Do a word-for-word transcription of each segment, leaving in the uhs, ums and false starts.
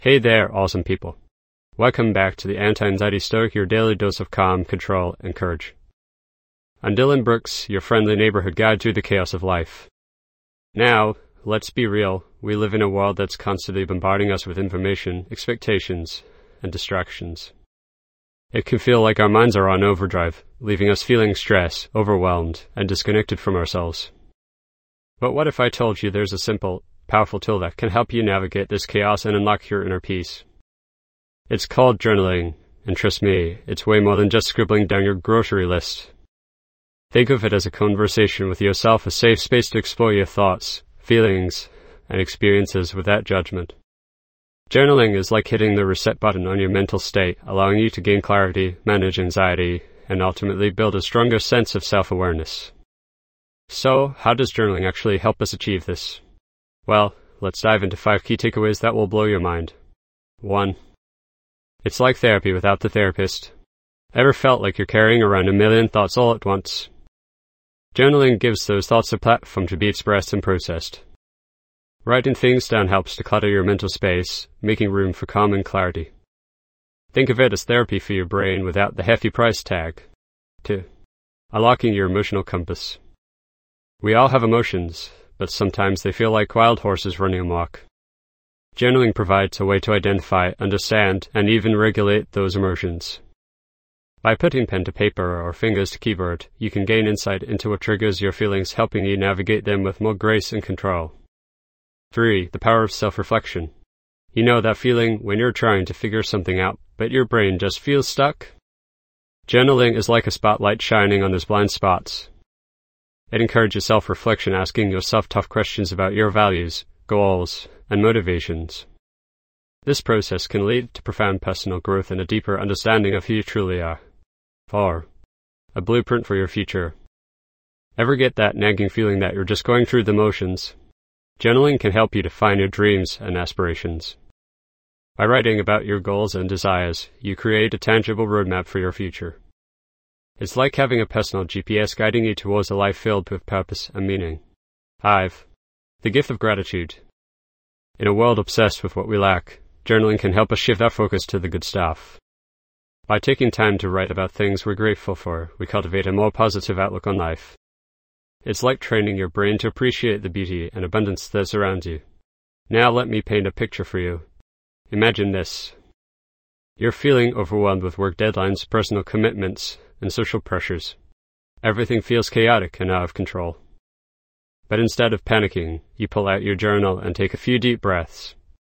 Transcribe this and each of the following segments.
Hey there, awesome people. Welcome back to the Anti-Anxiety Stoic, your daily dose of calm, control, and courage. I'm Dylan Brooks, your friendly neighborhood guide through the chaos of life. Now, let's be real, we live in a world that's constantly bombarding us with information, expectations, and distractions. It can feel like our minds are on overdrive, leaving us feeling stressed, overwhelmed, and disconnected from ourselves. But what if I told you there's a simple, powerful tool that can help you navigate this chaos and unlock your inner peace? It's called journaling, and trust me, it's way more than just scribbling down your grocery list. Think of it as a conversation with yourself, a safe space to explore your thoughts, feelings, and experiences without judgment. Journaling is like hitting the reset button on your mental state, allowing you to gain clarity, manage anxiety, and ultimately build a stronger sense of self-awareness. So, how does journaling actually help us achieve this? Well, let's dive into five key takeaways that will blow your mind. One. It's like therapy without the therapist. Ever felt like you're carrying around a million thoughts all at once? Journaling gives those thoughts a platform to be expressed and processed. Writing things down helps to clutter your mental space, making room for calm and clarity. Think of it as therapy for your brain without the hefty price tag. Two. Unlocking your emotional compass. We all have emotions, but sometimes they feel like wild horses running amok. Journaling provides a way to identify, understand, and even regulate those emotions. By putting pen to paper or fingers to keyboard, you can gain insight into what triggers your feelings, helping you navigate them with more grace and control. Three. The power of self-reflection. You know that feeling when you're trying to figure something out, but your brain just feels stuck? Journaling is like a spotlight shining on those blind spots. It encourages self-reflection, asking yourself tough questions about your values, goals, and motivations. This process can lead to profound personal growth and a deeper understanding of who you truly are. Four. A blueprint for your future. Ever get that nagging feeling that you're just going through the motions? Journaling can help you define your dreams and aspirations. By writing about your goals and desires, you create a tangible roadmap for your future. It's like having a personal G P S guiding you towards a life filled with purpose and meaning. Five. The gift of gratitude. In a world obsessed with what we lack, journaling can help us shift our focus to the good stuff. By taking time to write about things we're grateful for, we cultivate a more positive outlook on life. It's like training your brain to appreciate the beauty and abundance that surrounds you. Now let me paint a picture for you. Imagine this. You're feeling overwhelmed with work deadlines, personal commitments, and social pressures. Everything feels chaotic and out of control. But instead of panicking, you pull out your journal and take a few deep breaths.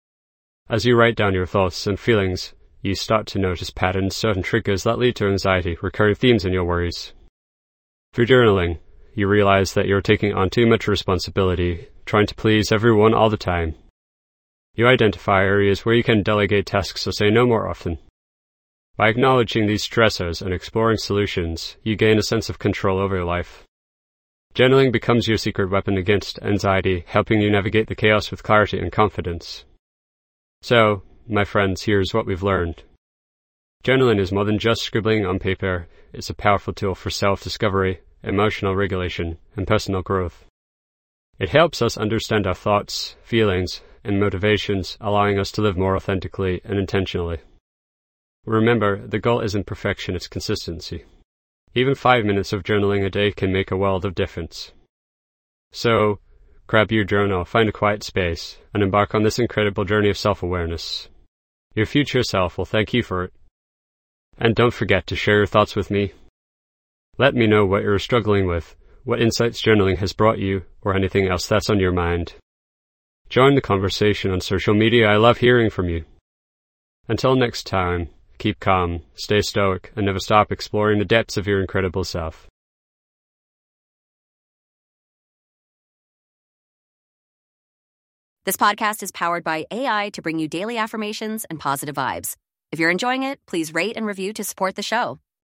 As you write down your thoughts and feelings, you start to notice patterns, certain triggers that lead to anxiety, recurring themes in your worries. Through journaling, you realize that you're taking on too much responsibility, trying to please everyone all the time. You identify areas where you can delegate tasks or say no more often. By acknowledging these stressors and exploring solutions, you gain a sense of control over your life. Journaling becomes your secret weapon against anxiety, helping you navigate the chaos with clarity and confidence. So, my friends, here's what we've learned. Journaling is more than just scribbling on paper. It's a powerful tool for self-discovery, emotional regulation, and personal growth. It helps us understand our thoughts, feelings, and motivations, allowing us to live more authentically and intentionally. Remember, the goal isn't perfection, it's consistency. Even five minutes of journaling a day can make a world of difference. So, grab your journal, find a quiet space, and embark on this incredible journey of self-awareness. Your future self will thank you for it. And don't forget to share your thoughts with me. Let me know what you're struggling with, what insights journaling has brought you, or anything else that's on your mind. Join the conversation on social media. I love hearing from you. Until next time, keep calm, stay stoic, and never stop exploring the depths of your incredible self. This podcast is powered by A I to bring you daily affirmations and positive vibes. If you're enjoying it, please rate and review to support the show.